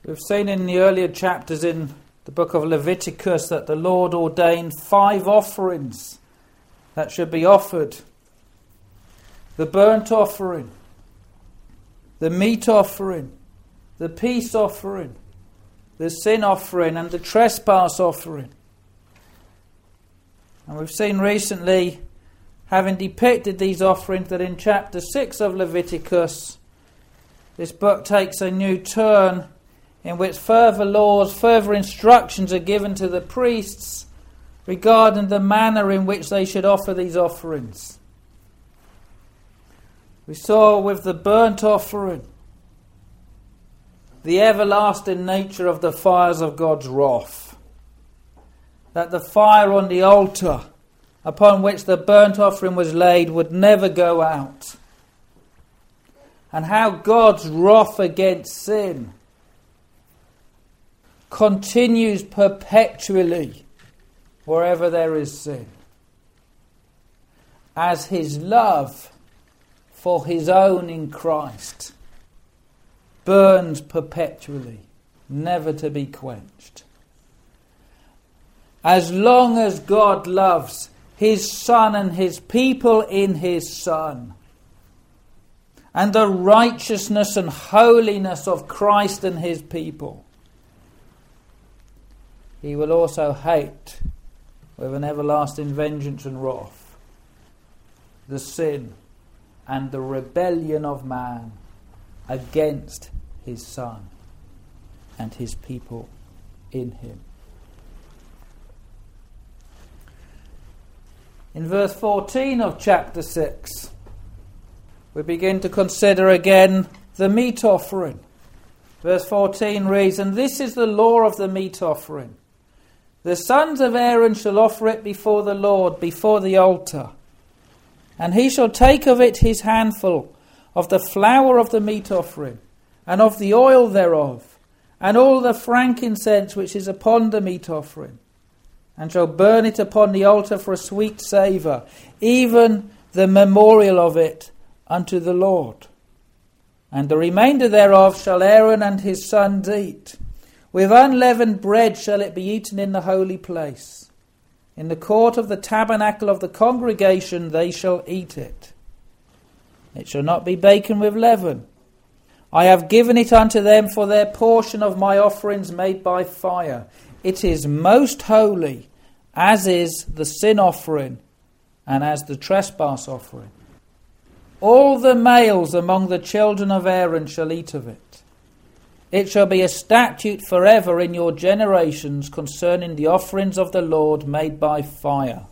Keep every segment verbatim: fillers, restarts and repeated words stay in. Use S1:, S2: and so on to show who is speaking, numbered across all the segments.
S1: We've seen in the earlier chapters in the book of Leviticus that the Lord ordained five offerings that should be offered. The burnt offering, the meat offering, the peace offering, the sin offering and the trespass offering. And we've seen recently, having depicted these offerings, that in chapter six of Leviticus, this book takes a new turn in which further laws, further instructions are given to the priests regarding the manner in which they should offer these offerings. We saw with the burnt offering the everlasting nature of the fires of God's wrath. That the fire on the altar upon which the burnt offering was laid would never go out. And how God's wrath against sin continues perpetually wherever there is sin, as his love for his own in Christ burns perpetually, never to be quenched. As long as God loves his Son and his people in his Son, and the righteousness and holiness of Christ and his people, he will also hate with an everlasting vengeance and wrath the sin and the rebellion of man against his Son and his people in him. In verse fourteen of chapter six, we begin to consider again the meat offering. Verse fourteen reads, "And this is the law of the meat offering. The sons of Aaron shall offer it before the Lord, before the altar. And he shall take of it his handful of the flour of the meat offering, and of the oil thereof, and all the frankincense which is upon the meat offering, and shall burn it upon the altar for a sweet savour, even the memorial of it unto the Lord. And the remainder thereof shall Aaron and his sons eat. With unleavened bread shall it be eaten in the holy place. In the court of the tabernacle of the congregation they shall eat it. It shall not be baken with leaven. I have given it unto them for their portion of my offerings made by fire. It is most holy, as is the sin offering, and as the trespass offering. All the males among the children of Aaron shall eat of it. It shall be a statute forever in your generations concerning the offerings of the Lord made by fire.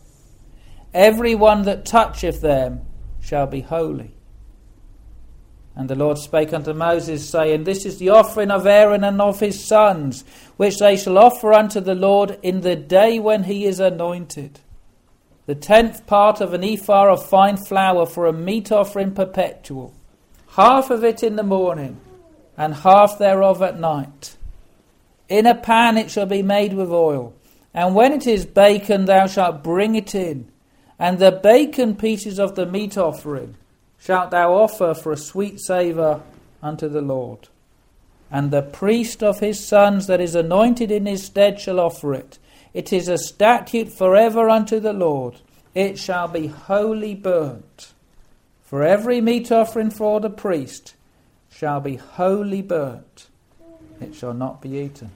S1: Every one that toucheth them shall be holy. And the Lord spake unto Moses, saying, This is the offering of Aaron and of his sons, which they shall offer unto the Lord in the day when he is anointed. The tenth part of an ephah of fine flour for a meat offering perpetual, half of it in the morning, and half thereof at night. In a pan it shall be made with oil, and when it is baken thou shalt bring it in, and the baken pieces of the meat offering shalt thou offer for a sweet savour unto the Lord. And the priest of his sons that is anointed in his stead shall offer it. It is a statute forever unto the Lord. It shall be wholly burnt. For every meat offering for the priest shall be wholly burnt. It shall not be eaten."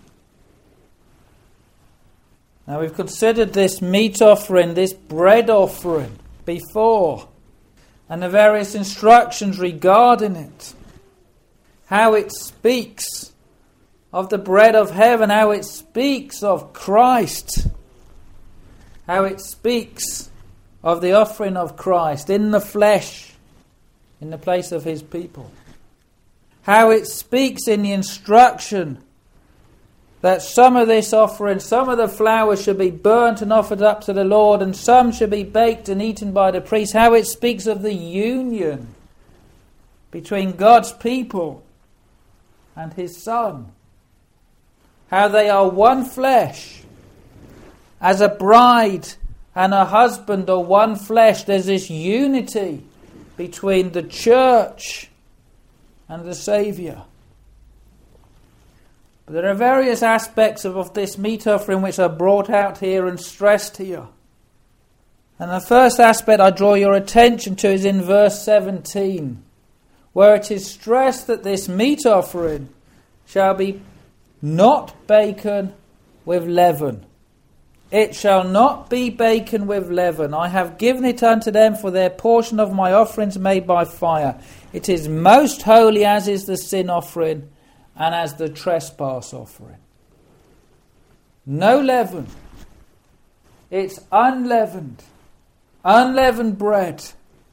S1: Now we've considered this meat offering, this bread offering before, and the various instructions regarding it. How it speaks of the bread of heaven, how it speaks of Christ, how it speaks of the offering of Christ in the flesh, in the place of his people. How it speaks in the instruction that some of this offering, some of the flour should be burnt and offered up to the Lord, and some should be baked and eaten by the priest. How it speaks of the union between God's people and his Son. How they are one flesh. As a bride and a husband are one flesh, there's this unity between the church and the Saviour. But there are various aspects of, of this meat offering which are brought out here and stressed here. And the first aspect I draw your attention to is in verse seventeen, where it is stressed that this meat offering shall be not bacon with leaven. It shall not be bacon with leaven. I have given it unto them for their portion of my offerings made by fire. It is most holy, as is the sin offering and as the trespass offering. No leaven. It's unleavened. Unleavened bread.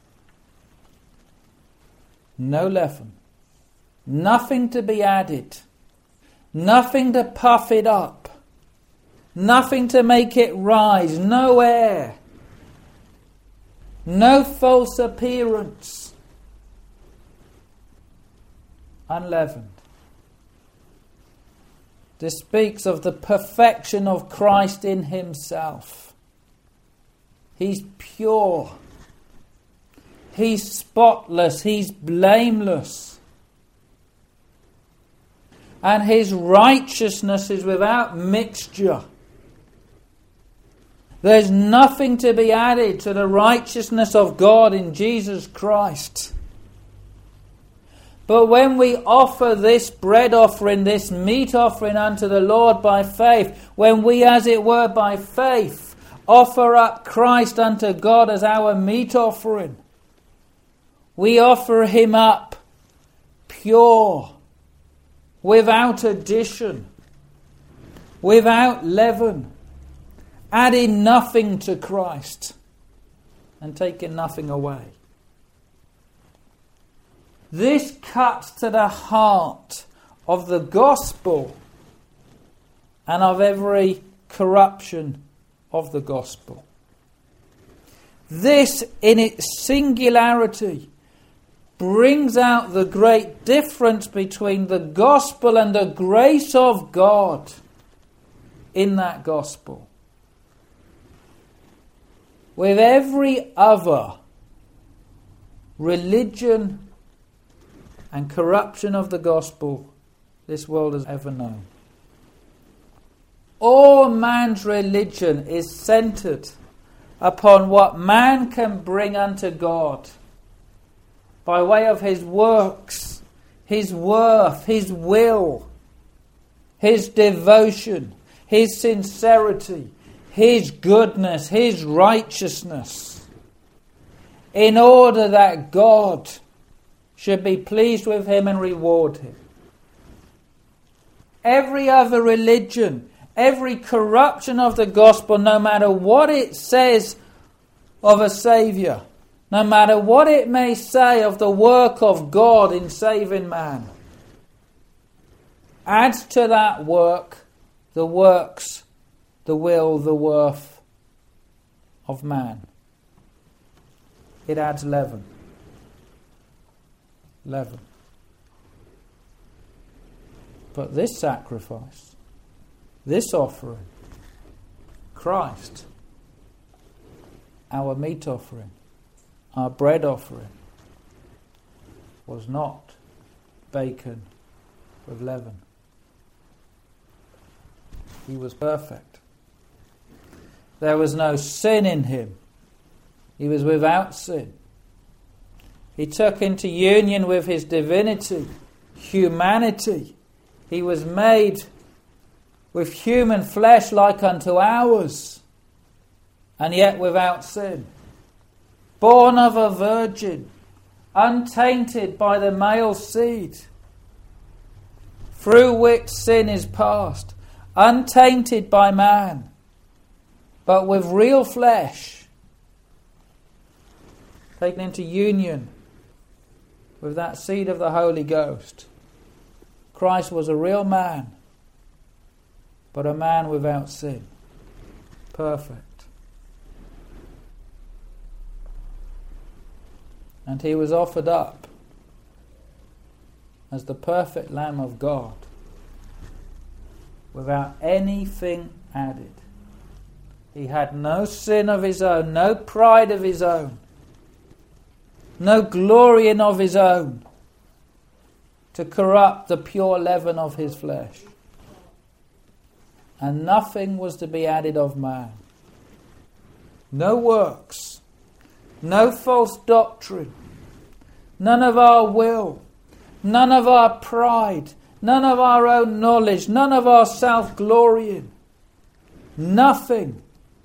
S1: No leaven. Nothing to be added. Nothing to puff it up. Nothing to make it rise. No air. No false appearance. Unleavened. This speaks of the perfection of Christ in himself. He's pure. He's spotless. He's blameless. And his righteousness is without mixture. There's nothing to be added to the righteousness of God in Jesus Christ. But when we offer this bread offering, this meat offering unto the Lord by faith, when we, as it were by faith, offer up Christ unto God as our meat offering, we offer him up pure, without addition, without leaven, adding nothing to Christ and taking nothing away. This cuts to the heart of the gospel and of every corruption of the gospel. This, in its singularity, brings out the great difference between the gospel and the grace of God in that gospel. With every other religion and corruption of the gospel this world has ever known, all man's religion is centered upon what man can bring unto God by way of his works, his worth, his will, his devotion, his sincerity, his goodness, his righteousness, in order that God should be pleased with him and reward him. Every other religion, every corruption of the gospel, no matter what it says of a Saviour, no matter what it may say of the work of God in saving man, adds to that work the works, the will, the worth of man. It adds leaven. Leaven. But this sacrifice, this offering, Christ, our meat offering, our bread offering, was not bacon with leaven. He was perfect. There was no sin in him. He was without sin. He took into union with his divinity, humanity. He was made with human flesh like unto ours, and yet without sin. Born of a virgin, untainted by the male seed, through which sin is passed, untainted by man, but with real flesh, taken into union with that seed of the Holy Ghost. Christ was a real man, but a man without sin. Perfect. And he was offered up as the perfect Lamb of God, without anything added. He had no sin of his own, no pride of his own, no glorying of his own to corrupt the pure leaven of his flesh. and nothing was to be added of man. No works, no false doctrine, none of our will, none of our pride, none of our own knowledge, none of our self-glorying. Nothing.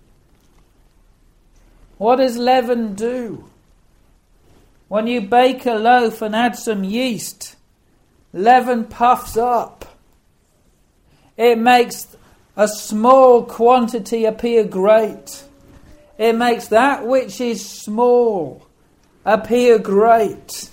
S1: What does leaven do? When you bake a loaf and add some yeast, leaven puffs up. It makes a small quantity appear great. It makes that which is small appear great.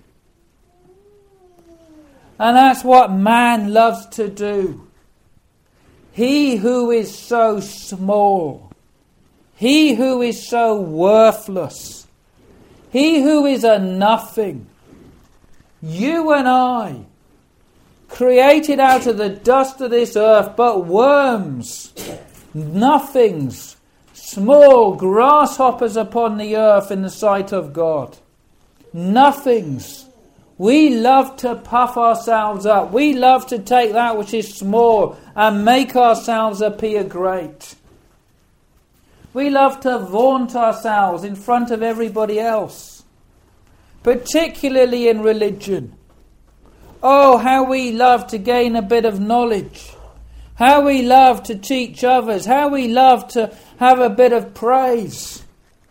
S1: And that's what man loves to do. He who is so small, he who is so worthless, he who is a nothing, you and I, created out of the dust of this earth, but worms, nothings, small grasshoppers upon the earth in the sight of God. Nothings. We love to puff ourselves up. We love to take that which is small and make ourselves appear great. We love to vaunt ourselves in front of everybody else, particularly in religion. Oh, how we love to gain a bit of knowledge. How we love to teach others. How we love to have a bit of praise.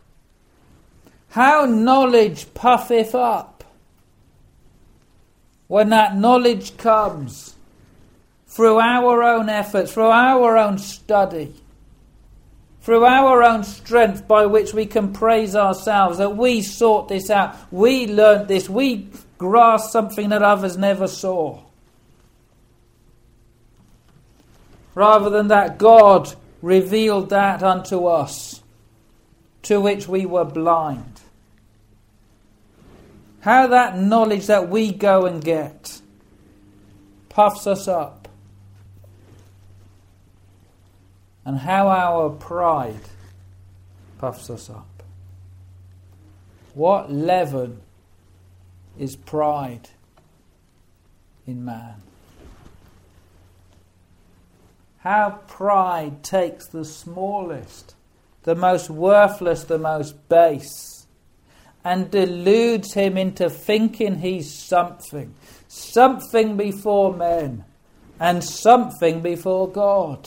S1: How knowledge puffeth up. When that knowledge comes through our own efforts, through our own study, through our own strength by which we can praise ourselves, that we sought this out, we learnt this, we grasped something that others never saw. Rather than that, God revealed that unto us, to which we were blind. How that knowledge that we go and get puffs us up. And how our pride puffs us up. What leaven is pride in man? How pride takes the smallest, the most worthless, the most base, and deludes him into thinking he's something. Something before men, and something before God.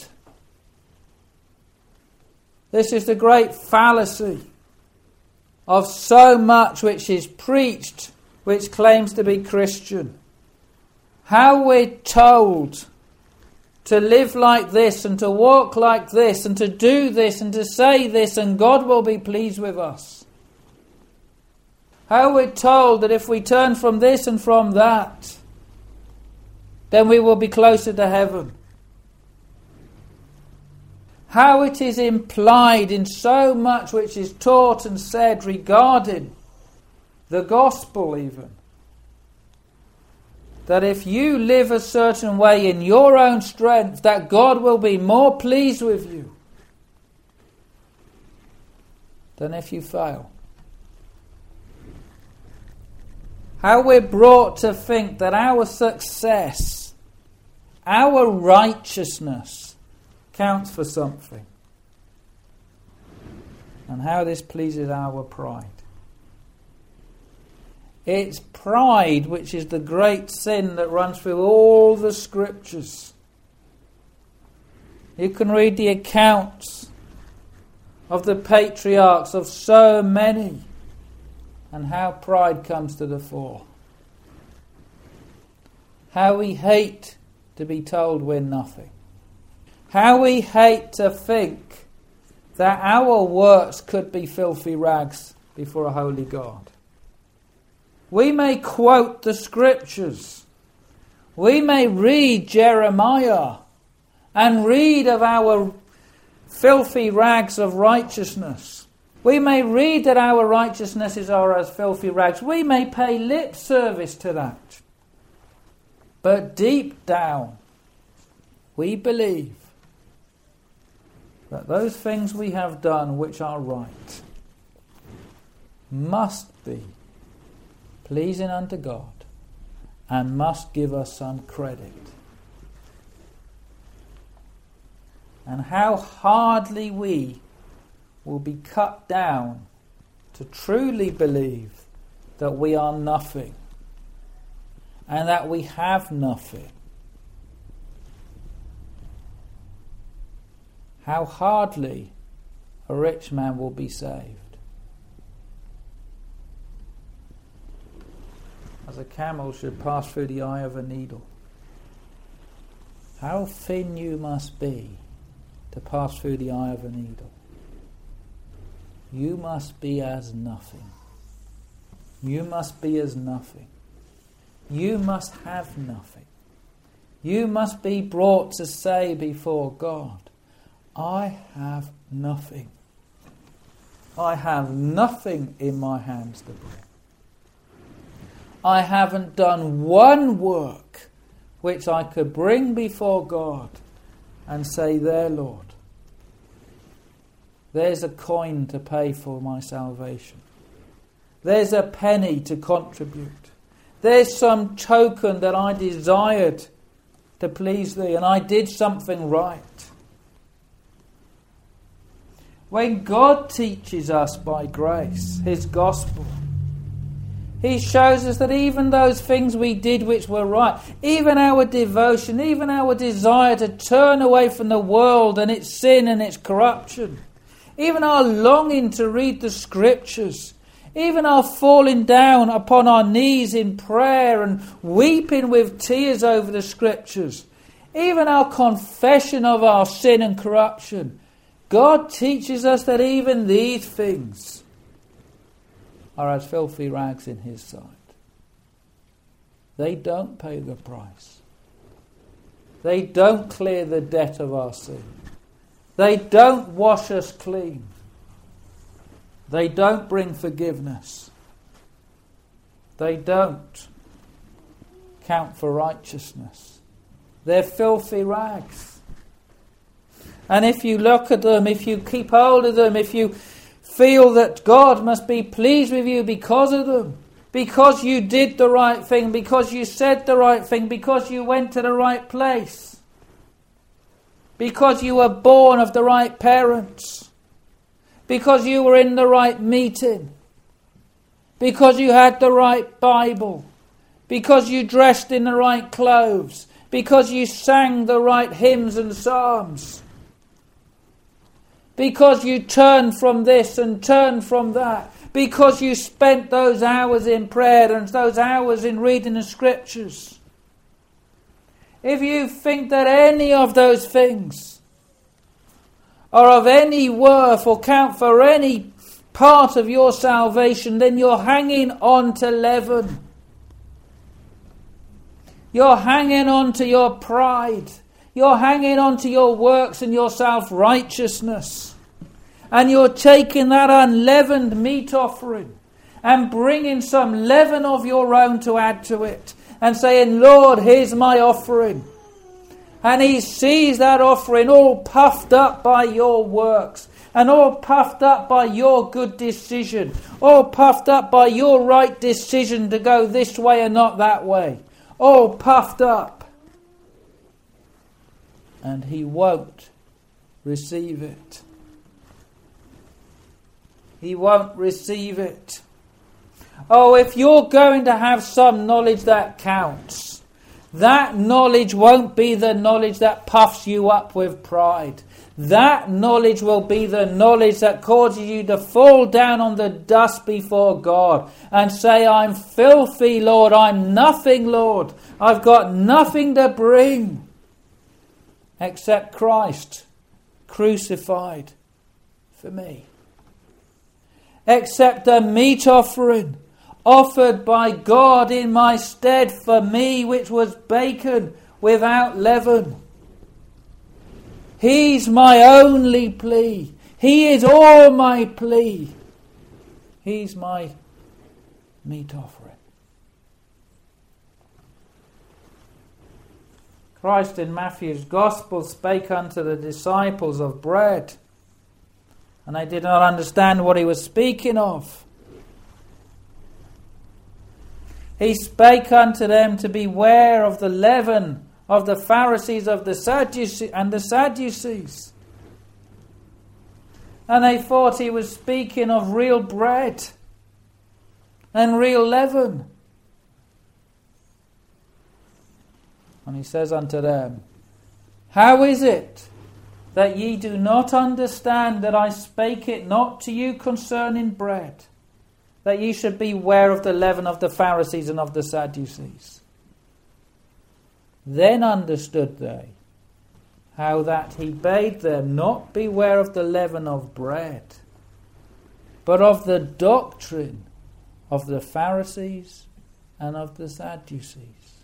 S1: This is the great fallacy of so much which is preached, which claims to be Christian. How we're told to live like this, and to walk like this, and to do this, and to say this, and God will be pleased with us. How we're told that if we turn from this and from that, then we will be closer to heaven. How it is implied in so much which is taught and said regarding the gospel even, that if you live a certain way in your own strength, that God will be more pleased with you than if you fail. How we're brought to think that our success, our righteousness, counts for something. And how this pleases our pride. It's pride which is the great sin that runs through all the scriptures. You can read the accounts of the patriarchs, of so many, and how pride comes to the fore. How we hate to be told we're nothing. How we hate to think that our works could be filthy rags before a holy God. We may quote the scriptures. We may read Jeremiah and read of our filthy rags of righteousness. We may read that our righteousnesses are as filthy rags. We may pay lip service to that. But deep down, we believe that those things we have done which are right must be pleasing unto God and must give us some credit. and how hardly we will be cut down to truly believe that we are nothing and that we have nothing. How hardly a rich man will be saved. As a camel should pass through the eye of a needle. How thin you must be to pass through the eye of a needle. You must be as nothing. You must be as nothing. You must have nothing. You must be brought to say before God, I have nothing. I have nothing in my hands to bring. I haven't done one work which I could bring before God and say, there, Lord, there's a coin to pay for my salvation. There's a penny to contribute. There's some token that I desired to please thee, and I did something right. When God teaches us by grace, his gospel, he shows us that even those things we did which were right, even our devotion, even our desire to turn away from the world and its sin and its corruption, even our longing to read the scriptures, even our falling down upon our knees in prayer and weeping with tears over the scriptures, even our confession of our sin and corruption, God teaches us that even these things are as filthy rags in his sight. They don't pay the price. They don't clear the debt of our sin. They don't wash us clean. They don't bring forgiveness. They don't count for righteousness. They're filthy rags. And if you look at them, if you keep hold of them, if you feel that God must be pleased with you because of them, because you did the right thing, because you said the right thing, because you went to the right place, because you were born of the right parents, because you were in the right meeting, because you had the right Bible, because you dressed in the right clothes, because you sang the right hymns and psalms, because you turned from this and turned from that, because you spent those hours in prayer and those hours in reading the scriptures. If you think that any of those things are of any worth or count for any part of your salvation, then you're hanging on to leaven. You're hanging on to your pride. You're hanging on to your works and your self-righteousness. And you're taking that unleavened meat offering and bringing some leaven of your own to add to it. And saying, Lord, here's my offering. And he sees that offering all puffed up by your works. And all puffed up by your good decision. All puffed up by your right decision to go this way and not that way. All puffed up. And he won't receive it. He won't receive it. Oh, if you're going to have some knowledge that counts, that knowledge won't be the knowledge that puffs you up with pride. That knowledge will be the knowledge that causes you to fall down on the dust before God and say, I'm filthy, Lord. I'm nothing, Lord. I've got nothing to bring except Christ crucified for me. Except a meat offering offered by God in my stead for me, which was bacon without leaven. He's my only plea. He is all my plea. He's my meat offering. Christ in Matthew's Gospel spake unto the disciples of bread, and they did not understand what he was speaking of. He spake unto them to beware of the leaven of the Pharisees of the Sadducees and the Sadducees. And they thought he was speaking of real bread and real leaven. And he says unto them, how is it that ye do not understand that I spake it not to you concerning bread, that ye should beware of the leaven of the Pharisees and of the Sadducees? Then understood they how that he bade them not beware of the leaven of bread, but of the doctrine of the Pharisees and of the Sadducees.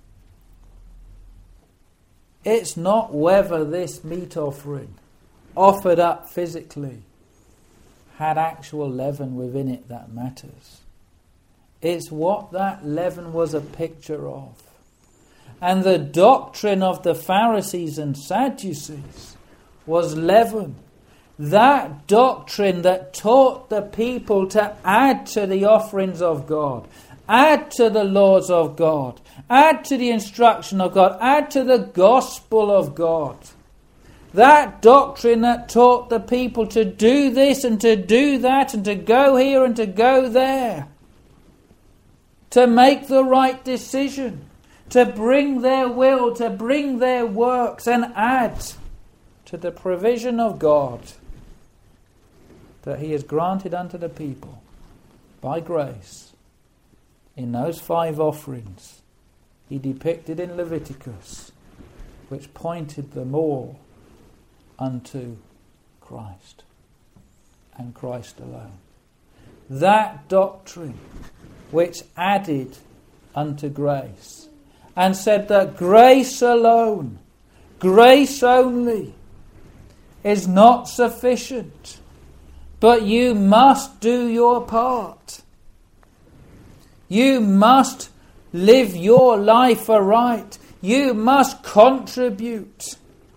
S1: It's not whether this meat offering, offered up physically, had actual leaven within it that matters. It's what that leaven was a picture of. And the doctrine of the Pharisees and Sadducees was leaven. That doctrine that taught the people to add to the offerings of God, add to the laws of God, add to the instruction of God, add to the gospel of God. That doctrine that taught the people to do this and to do that and to go here and to go there, to make the right decision, to bring their will, to bring their works and add to the provision of God that he has granted unto the people by grace in those five offerings he depicted in Leviticus, which pointed them all unto Christ and Christ alone. That doctrine which added unto grace and said that grace alone, grace only, is not sufficient, but you must do your part. You must live your life aright. You must contribute.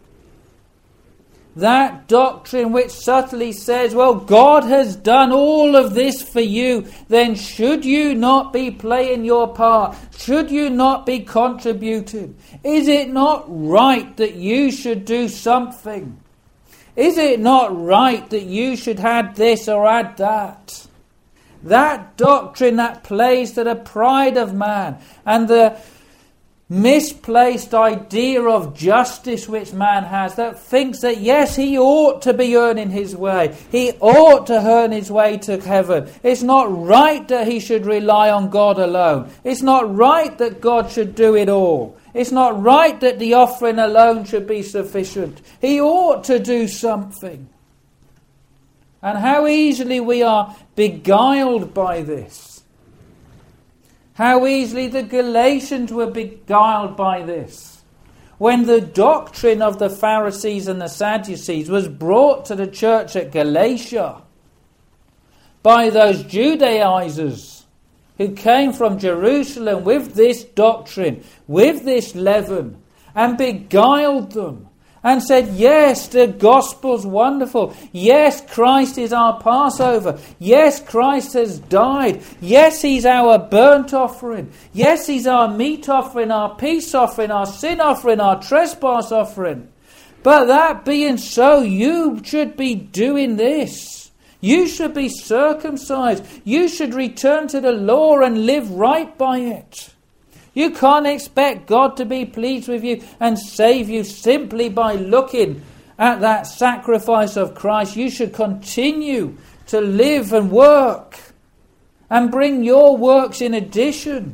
S1: That doctrine which subtly says, well, God has done all of this for you, then should you not be playing your part? Should you not be contributing? Is it not right that you should do something? Is it not right that you should add this or add that? That doctrine that plays to the pride of man and the misplaced idea of justice which man has, that thinks that yes, he ought to be earning his way, he ought to earn his way to heaven. It's not right that he should rely on God alone. It's not right that God should do it all. It's not right that the offering alone should be sufficient. He ought to do something. And how easily we are beguiled by this. How easily the Galatians were beguiled by this. When the doctrine of the Pharisees and the Sadducees was brought to the church at Galatia by those Judaizers who came from Jerusalem with this doctrine, with this leaven, and beguiled them. And said, yes, the gospel's wonderful. Yes, Christ is our Passover. Yes, Christ has died. Yes, he's our burnt offering. Yes, he's our meat offering, our peace offering, our sin offering, our trespass offering. But that being so, you should be doing this. You should be circumcised. You should return to the law and live right by it. You can't expect God to be pleased with you and save you simply by looking at that sacrifice of Christ. You should continue to live and work and bring your works in addition.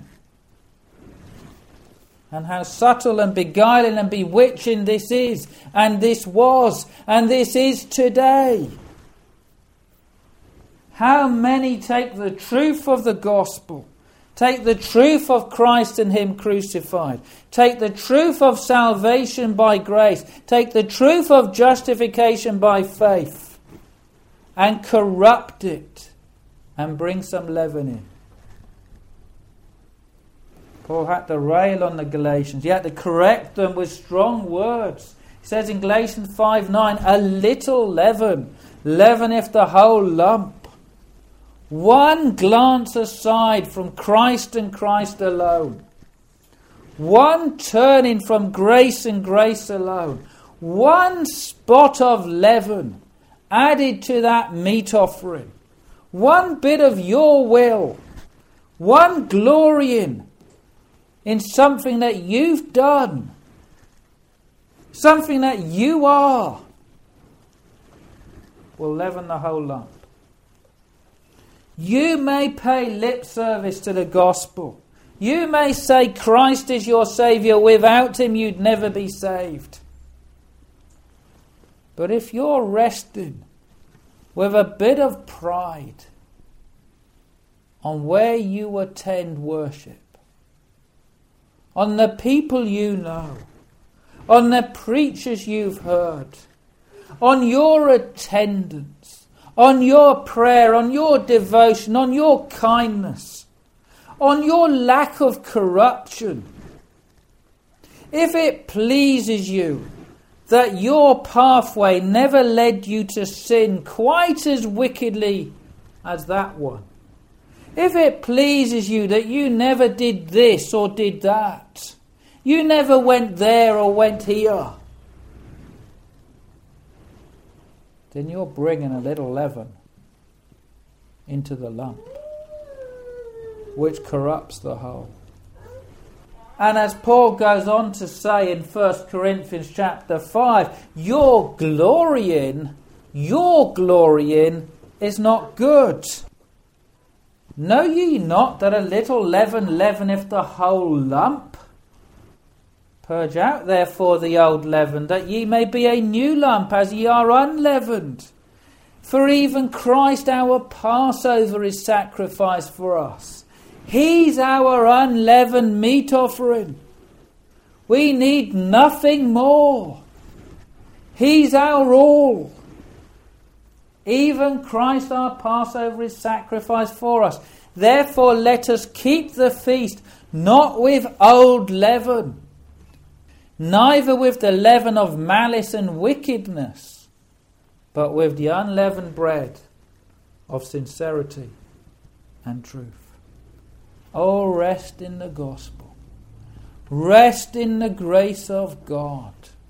S1: And how subtle and beguiling and bewitching this is, and this was, and this is today. How many take the truth of the gospel, take the truth of Christ and him crucified, take the truth of salvation by grace, take the truth of justification by faith, and corrupt it and bring some leaven in. Paul had to rail on the Galatians. He had to correct them with strong words. He says in Galatians five nine, a little leaven leaveneth the whole lump. One glance aside from Christ and Christ alone. One turning from grace and grace alone. One spot of leaven added to that meat offering. One bit of your will. One glorying in something that you've done. Something that you are. Will leaven the whole lump. You may pay lip service to the gospel. You may say Christ is your Saviour. Without Him you'd never be saved. But if you're resting with a bit of pride on where you attend worship, on the people you know, on the preachers you've heard, on your attendance, on your prayer, on your devotion, on your kindness, on your lack of corruption, if it pleases you that your pathway never led you to sin quite as wickedly as that one, if it pleases you that you never did this or did that, you never went there or went here, then you're bringing a little leaven into the lump, which corrupts the whole. And as Paul goes on to say in First Corinthians chapter five, your glorying, your glorying is not good. Know ye not that a little leaven leaveneth the whole lump? Purge out therefore the old leaven, that ye may be a new lump, as ye are unleavened. For even Christ our Passover is sacrificed for us. He's our unleavened meat offering. We need nothing more. He's our all. Even Christ our Passover is sacrificed for us. Therefore let us keep the feast, not with old leaven, neither with the leaven of malice and wickedness, but with the unleavened bread of sincerity and truth. Oh, rest in the gospel. Rest in the grace of God.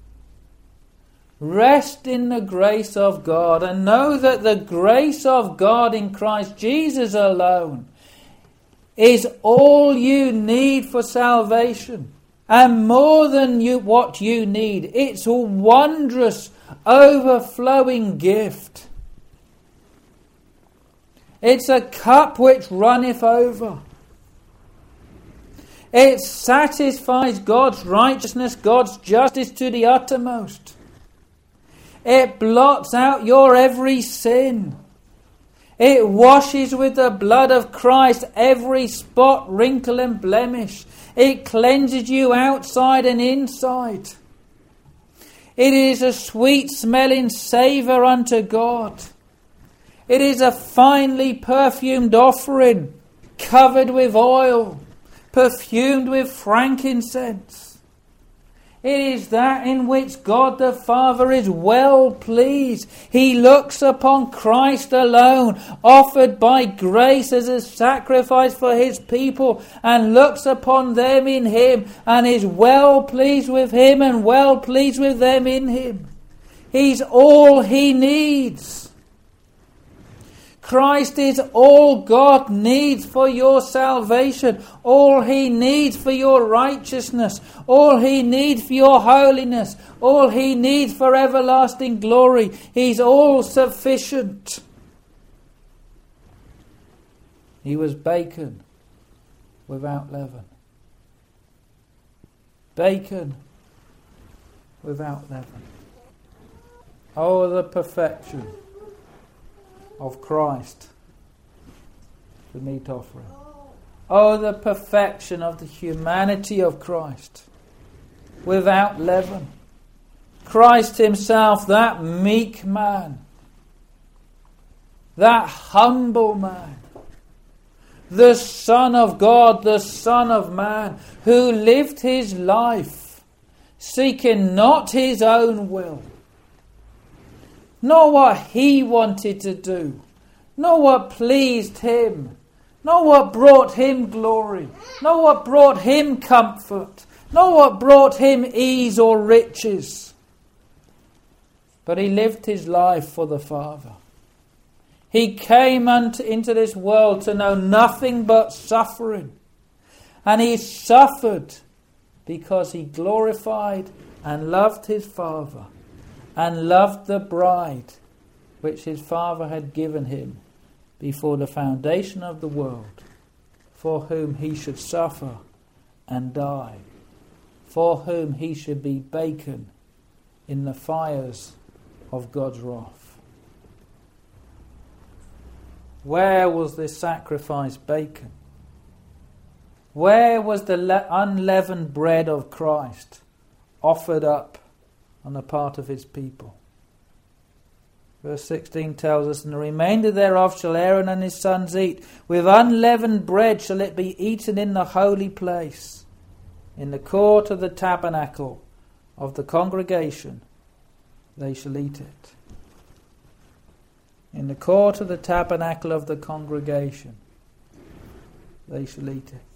S1: Rest in the grace of God, and know that the grace of God in Christ Jesus alone is all you need for salvation. And more than you, what you need, it's a wondrous, overflowing gift. It's a cup which runneth over. It satisfies God's righteousness, God's justice to the uttermost. It blots out your every sin. It washes with the blood of Christ every spot, wrinkle and blemish. It cleanses you outside and inside. It is a sweet smelling savour unto God. It is a finely perfumed offering, covered with oil, perfumed with frankincense. It is that in which God the Father is well pleased. He looks upon Christ alone, offered by grace as a sacrifice for His people, and looks upon them in Him, and is well pleased with Him and well pleased with them in Him. He's all He needs. Christ is all God needs for your salvation, all He needs for your righteousness, all He needs for your holiness, all He needs for everlasting glory. He's all sufficient. He was bacon without leaven. Bacon without leaven. Oh, the perfection of Christ, the meat offering. Oh, the perfection of the humanity of Christ, without leaven. Christ Himself, that meek man, that humble man, the Son of God, the Son of Man, who lived His life seeking not His own will, not what He wanted to do, not what pleased Him, not what brought Him glory, not what brought Him comfort, not what brought Him ease or riches. but he lived his life for the Father. He came unto, into this world to know nothing but suffering. And he suffered because he glorified and loved his Father and loved the bride which his Father had given him before the foundation of the world, for whom he should suffer and die, for whom he should be baken in the fires of God's wrath. Where was this sacrifice baken? Where was the le- unleavened bread of Christ offered up on the part of his people? Verse sixteen tells us, "And the remainder thereof shall Aaron and his sons eat. With unleavened bread shall it be eaten in the holy place, in the court of the tabernacle of the congregation. They shall eat it." In the court of the tabernacle of the congregation, they shall eat it.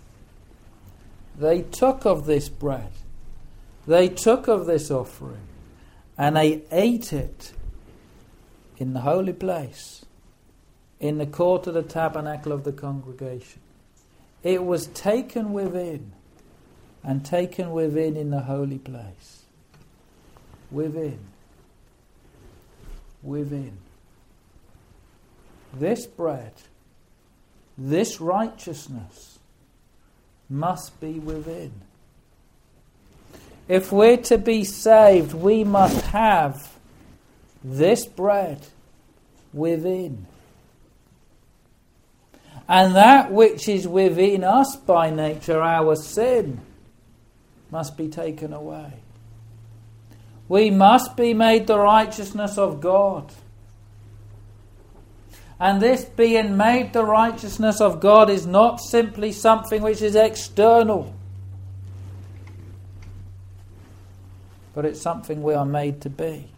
S1: They took of this bread, they took of this offering, and they ate it in the holy place, in the court of the tabernacle of the congregation. It was taken within, and taken within in the holy place. Within. Within. This bread, this righteousness must be within. If we're to be saved, we must have this bread within. And that which is within us by nature, our sin, must be taken away. We must be made the righteousness of God. And this being made the righteousness of God is not simply something which is external, but it's something we are made to be.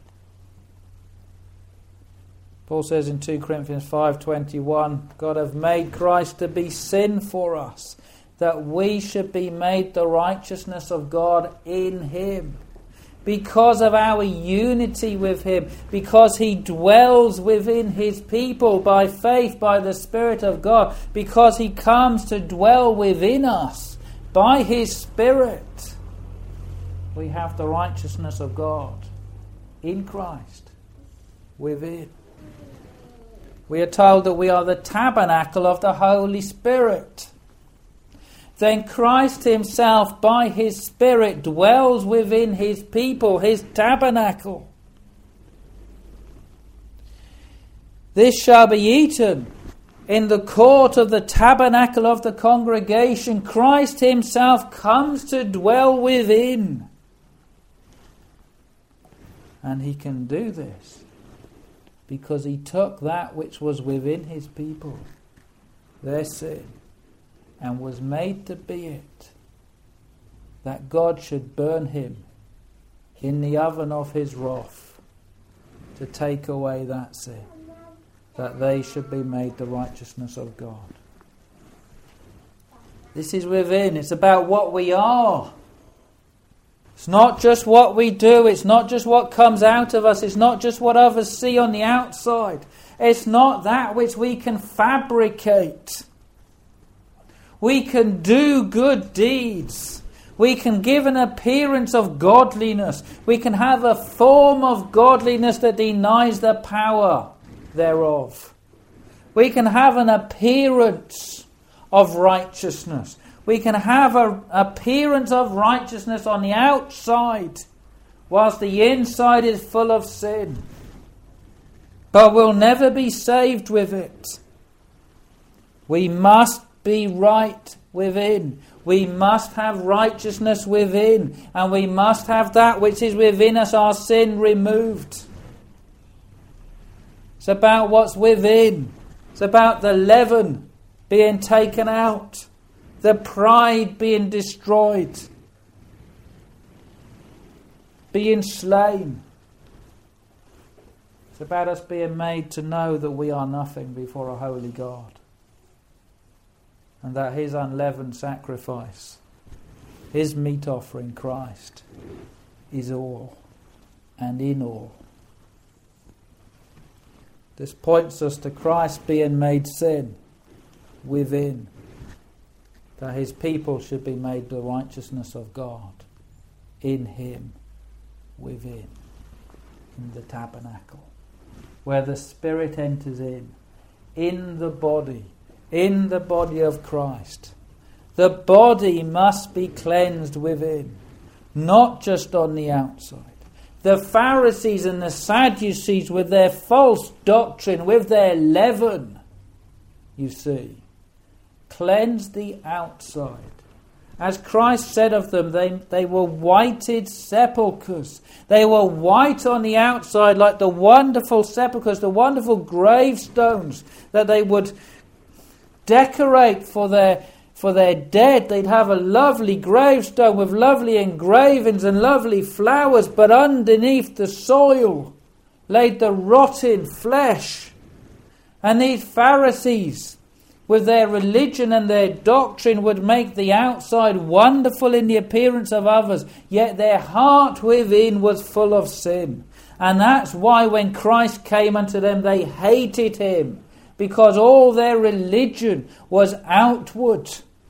S1: Paul says in two Corinthians five twenty-one, God hath made Christ to be sin for us, that we should be made the righteousness of God in him. Because of our unity with him, because he dwells within his people by faith, by the Spirit of God, because he comes to dwell within us by his Spirit, we have the righteousness of God in Christ within. We are told that we are the tabernacle of the Holy Spirit. Then Christ himself, by his Spirit, dwells within his people, his tabernacle. This shall be eaten in the court of the tabernacle of the congregation. Christ himself comes to dwell within. And he can do this because he took that which was within his people, their sin, and was made to be it, that God should burn him in the oven of his wrath to take away that sin, that they should be made the righteousness of God. This is within. It's about what we are. It's not just what we do. It's not just what comes out of us. It's not just what others see on the outside. It's not that which we can fabricate. We can do good deeds. We can give an appearance of godliness. We can have a form of godliness that denies the power thereof. We can have an appearance of righteousness. We can have an appearance of righteousness on the outside, whilst the inside is full of sin. But we'll never be saved with it. We must be right within. We must have righteousness within, and we must have that which is within us, our sin, removed. It's about what's within. It's about the leaven being taken out, the pride being destroyed, being slain. It's about us being made to know that we are nothing before a holy God, and that his unleavened sacrifice, his meat offering, Christ, is all and in all This points us to Christ being made sin within, that his people should be made the righteousness of God in him within, in the tabernacle, where the Spirit enters in, in the body, in the body of Christ. The body must be cleansed within, not just on the outside. The Pharisees and the Sadducees, with their false doctrine, with their leaven, you see, cleansed the outside. As Christ said of them, they, they were whited sepulchres. They were white on the outside, like the wonderful sepulchres, the wonderful gravestones that they would decorate for their For their dead. They'd have a lovely gravestone with lovely engravings and lovely flowers, but underneath the soil laid the rotting flesh. And these Pharisees, with their religion and their doctrine, would make the outside wonderful in the appearance of others, yet their heart within was full of sin. And that's why when Christ came unto them, they hated him, because all their religion was outward.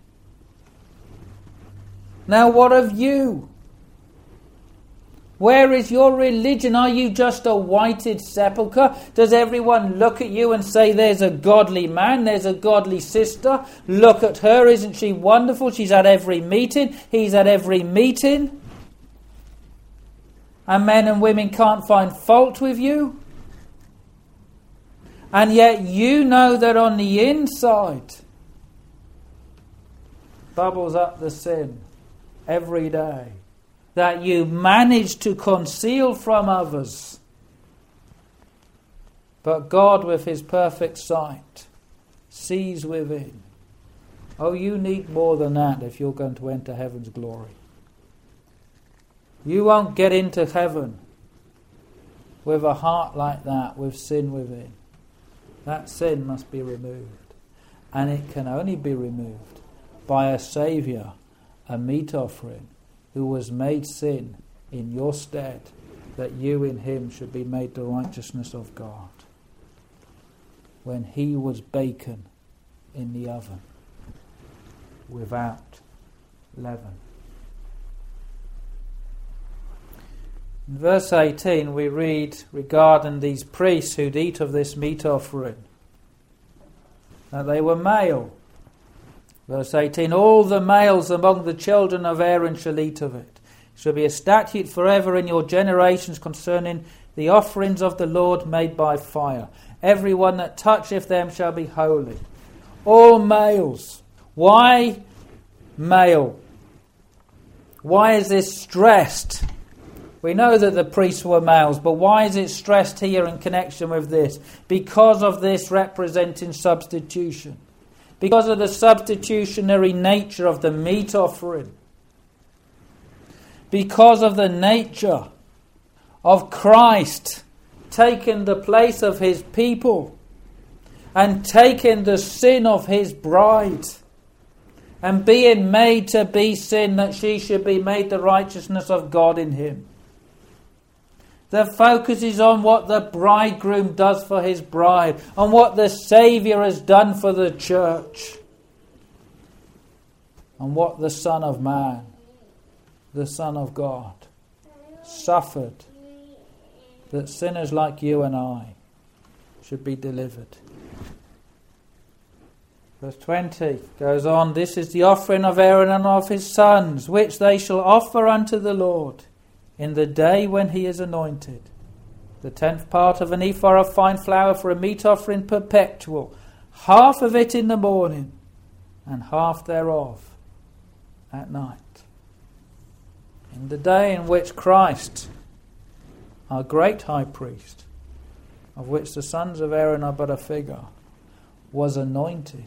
S1: Now what of you? Where is your religion? Are you just a whited sepulchre? Does everyone look at you and say, there's a godly man, there's a godly sister, look at her, isn't she wonderful? She's at every meeting, he's at every meeting. And men and women can't find fault with you? And yet you know that on the inside bubbles up the sin every day that you manage to conceal from others. But God, with his perfect sight, sees within. Oh, you need more than that if you're going to enter heaven's glory. You won't get into heaven with a heart like that, with sin within. That sin must be removed. And it can only be removed by a Saviour, a meat offering, who was made sin in your stead, that you in him should be made the righteousness of God. When he was bacon in the oven, without leaven. In verse eighteen we read regarding these priests who'd eat of this meat offering, that they were male. Verse eighteen, all the males among the children of Aaron shall eat of it. It shall be a statute forever in your generations concerning the offerings of the Lord made by fire. Every one that toucheth them shall be holy. All males. Why male? Why is this stressed? We know that the priests were males, but why is it stressed here in connection with this? Because of this representing substitution. Because of the substitutionary nature of the meat offering. Because of the nature of Christ taking the place of his people and taking the sin of his bride and being made to be sin, that she should be made the righteousness of God in him. The focus is on what the bridegroom does for his bride, on what the Saviour has done for the church, on what the Son of Man, the Son of God, suffered, that sinners like you and I should be delivered. Verse twenty goes on, this is the offering of Aaron and of his sons, which they shall offer unto the Lord in the day when he is anointed. The tenth part of an ephah of fine flour for a meat offering perpetual, half of it in the morning, and half thereof at night. In the day in which Christ, our great high priest, of which the sons of Aaron are but a figure, was anointed.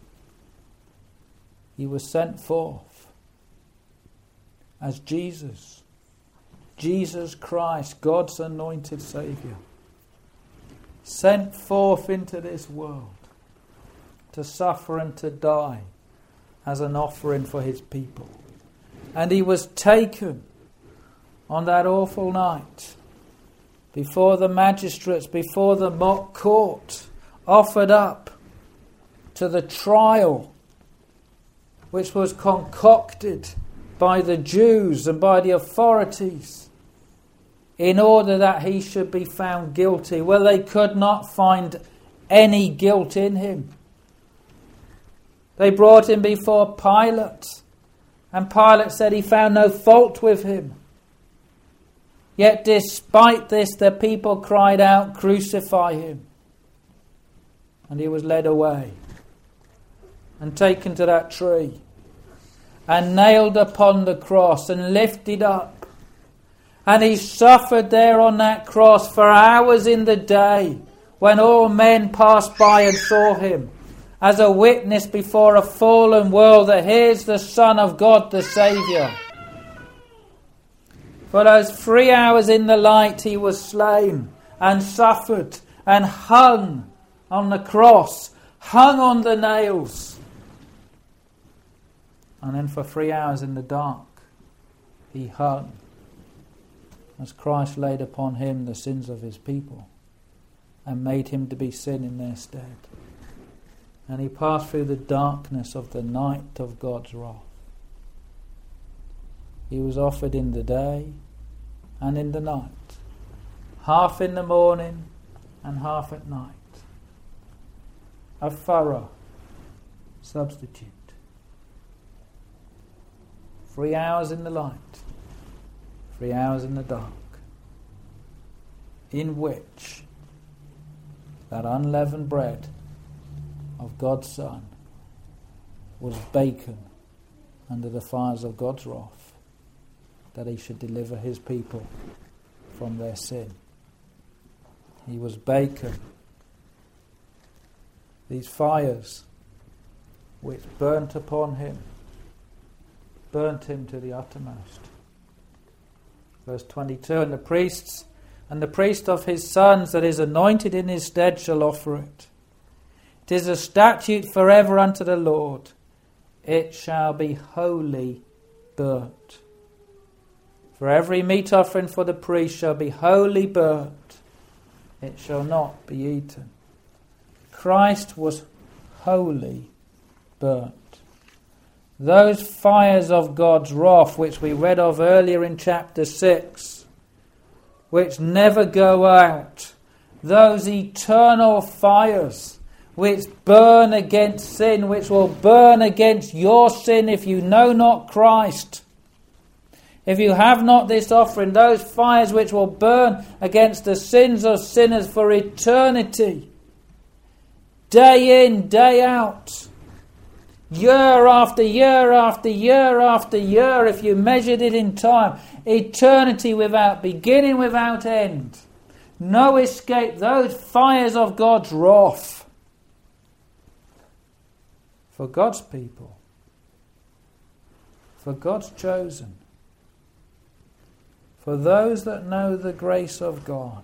S1: He was sent forth as Jesus, Jesus Christ, God's anointed Saviour, sent forth into this world to suffer and to die as an offering for his people. And he was taken on that awful night before the magistrates, before the mock court, offered up to the trial which was concocted by the Jews and by the authorities in order that he should be found guilty. Well, they could not find any guilt in him. They brought him before Pilate, and Pilate said he found no fault with him. Yet despite this, the people cried out, "Crucify him." And he was led away and taken to that tree and nailed upon the cross and lifted up. And he suffered there on that cross for hours in the day, when all men passed by and saw him, as a witness before a fallen world that here's the Son of God, the Saviour. For those three hours in the light he was slain and suffered and hung on the cross, hung on the nails. And then for three hours in the dark he hung, as Christ laid upon him the sins of his people and made him to be sin in their stead. And he passed through the darkness of the night of God's wrath. He was offered in the day and in the night, half in the morning and half at night. A thorough substitute. Three hours in the light, three hours in the dark, in which that unleavened bread of God's Son was baken under the fires of God's wrath, that he should deliver his people from their sin. He was baken. These fires which burnt upon him, burnt him to the uttermost. Verse twenty-two, and the priests and the priest of his sons that is anointed in his stead shall offer it. It is a statute forever unto the Lord. It shall be wholly burnt. For every meat offering for the priest shall be wholly burnt. It shall not be eaten. Christ was wholly burnt. Those fires of God's wrath, which we read of earlier in chapter six, which never go out, those eternal fires which burn against sin, which will burn against your sin if you know not Christ. If you have not this offering, those fires which will burn against the sins of sinners for eternity, day in, day out, year after year after year after year, if you measured it in time, eternity without beginning, without end, no escape, those fires of God's wrath for God's people, for God's chosen, for those that know the grace of God,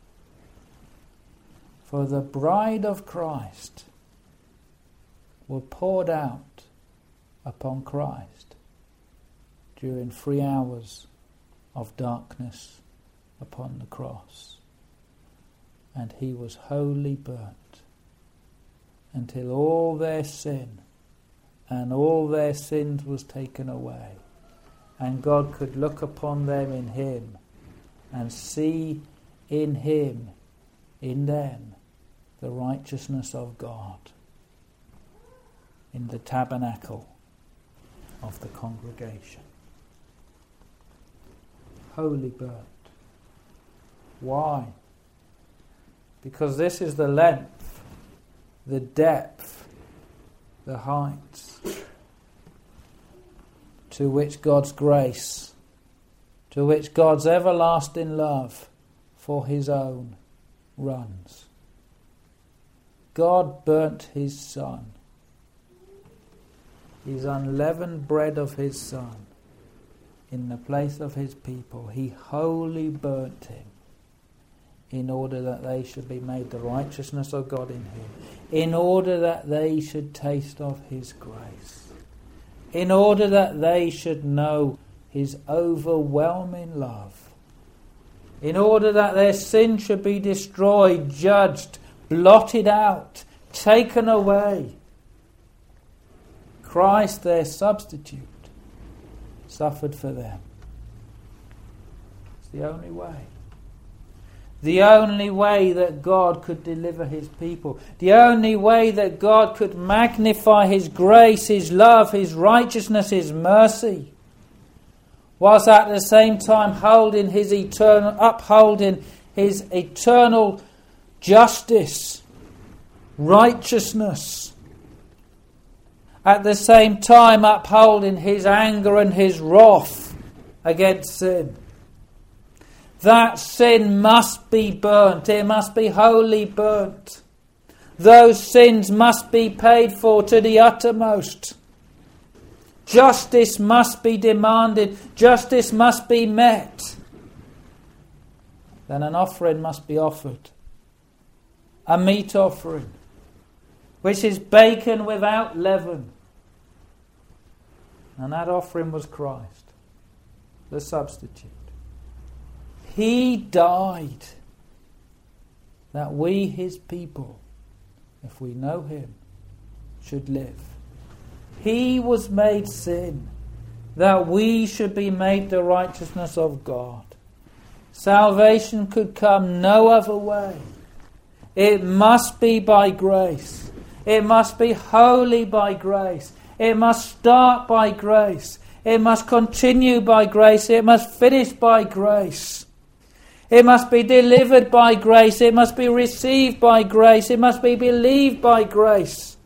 S1: for the bride of Christ were poured out upon Christ during three hours of darkness upon the cross. And he was wholly burnt until all their sin and all their sins was taken away. And God could look upon them in him and see in him, in them, the righteousness of God in the tabernacle of the congregation. Wholly burnt. Why? Because this is the length, the depth, the heights to which God's grace, to which God's everlasting love for his own runs. God burnt his Son, his unleavened bread of his Son, in the place of his people. He wholly burnt him in order that they should be made the righteousness of God in him, in order that they should taste of his grace, in order that they should know his overwhelming love in order that their sin should be destroyed, judged, blotted out, taken away. Christ, their substitute, suffered for them. It's the only way. The only way that God could deliver his people. The only way that God could magnify his grace, his love, his righteousness, his mercy, whilst at the same time holding his eternal, upholding his eternal justice, righteousness. At the same time upholding his anger and his wrath against sin. That sin must be burnt. It must be wholly burnt. Those sins must be paid for to the uttermost. Justice must be demanded. Justice must be met. Then an offering must be offered. A meat offering, which is bacon without leaven. And that offering was Christ, the substitute. He died that we, his people, if we know him, should live. He was made sin that we should be made the righteousness of God. Salvation could come no other way. It must be by grace. It must be wholly by grace. It must start by grace. It must continue by grace. It must finish by grace. It must be delivered by grace. It must be received by grace. It must be believed by grace.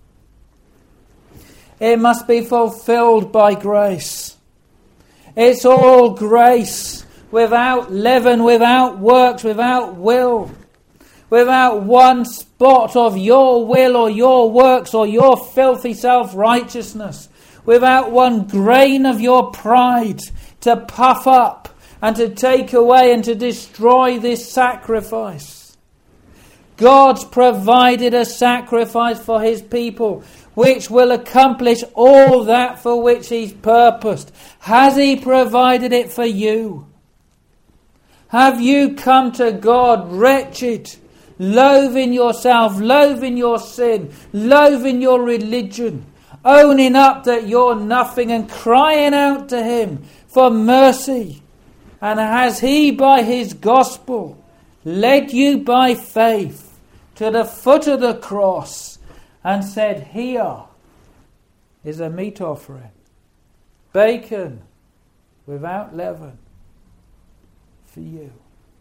S1: It must be fulfilled by grace. It's all grace, without leaven, without works, without will, without one spot of your will or your works or your filthy self-righteousness, without one grain of your pride to puff up and to take away and to destroy this sacrifice. God's provided a sacrifice for his people which will accomplish all that for which he's purposed. Has he provided it for you? Have you come to God wretched, loathing yourself, loathing your sin, loathing your religion, owning up that you're nothing and crying out to him for mercy? And has he, by his gospel, led you by faith to the foot of the cross and said, here is a meat offering, bacon without leaven for you,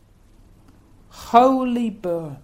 S1: wholly burnt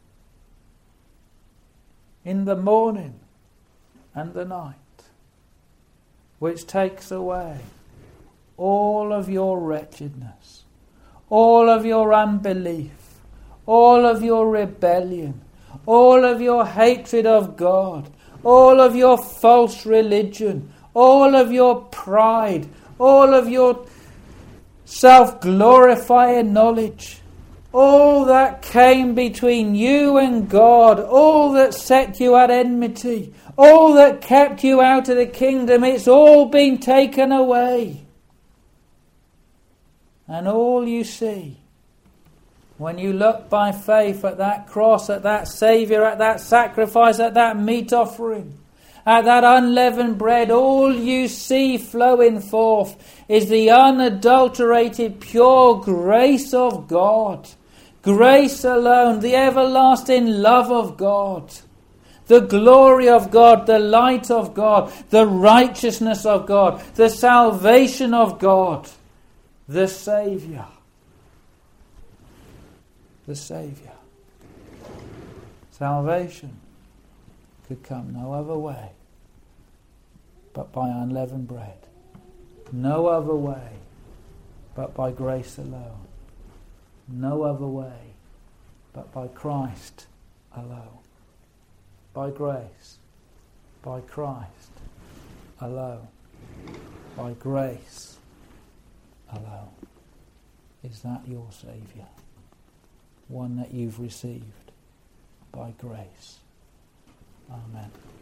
S1: in the morning and the night, which takes away all of your wretchedness, all of your unbelief, all of your rebellion, all of your hatred of God, all of your false religion, all of your pride, all of your self-glorifying knowledge, all that came between you and God, all that set you at enmity, all that kept you out of the kingdom, it's all been taken away. And all you see, when you look by faith at that cross, at that Saviour, at that sacrifice, at that meat offering, at that unleavened bread, all you see flowing forth is the unadulterated, pure grace of God. Grace alone, the everlasting love of God, the glory of God, the light of God, the righteousness of God, the salvation of God. The Saviour. The Saviour. Salvation could come no other way but by unleavened bread. No other way but by grace alone. No other way but by Christ alone. By grace. By Christ alone. By grace alone. Is that your Saviour? One that you've received by grace. Amen.